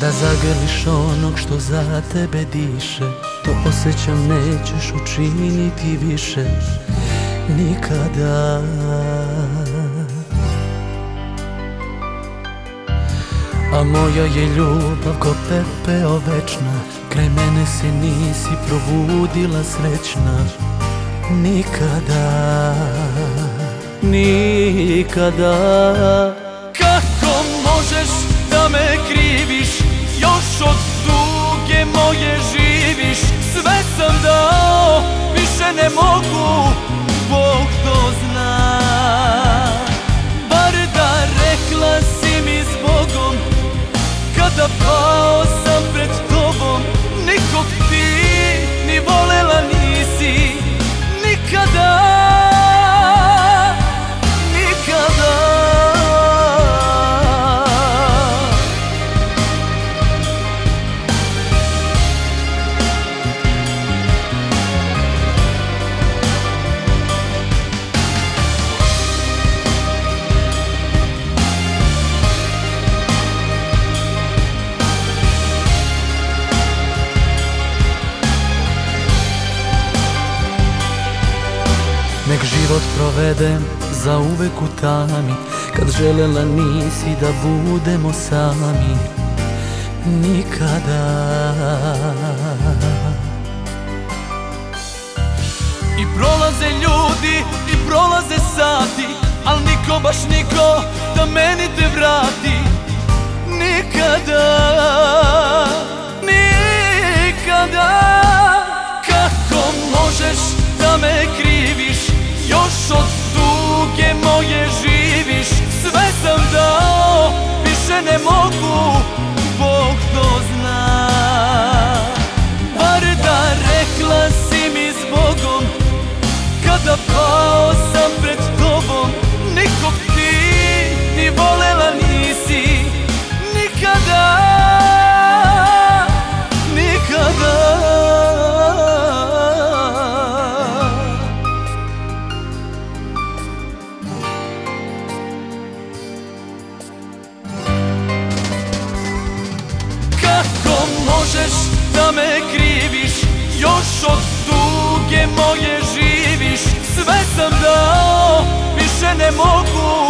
Da zagrliš onog što za tebe diše, to osjećam nećeš učiniti više nikada. A moja je ljubav ko pepeo večna, kraj mene se nisi probudila srećna nikada, nikada. Kako možeš da me kriviš, još od tuge moje živiš? Sve sam dao, više ne mogu, Bog to zna. Bar da rekla si mi zbogom, kada pao sam pred tobom. Nikog ti ni volela nisi nikada, nikada. Nek život provedem zauvek u tami, kad želela nisi da budemo sami nikada. I prolaze ljudi i prolaze sati, al niko, baš niko da meni te vrati nikada, nikada. Kako možeš da me kriviš, još od tuge moje živiš? Sve sam dao, više ne mogu, Bog to zna. Bar da rekla si mi zbogom, kada pao sam pred tobom. Nikog ti ni volela nisi nikada, nikada. Kako možeš da me kriviš, još od tuge moje živiš? Sve sam dao, više ne mogu,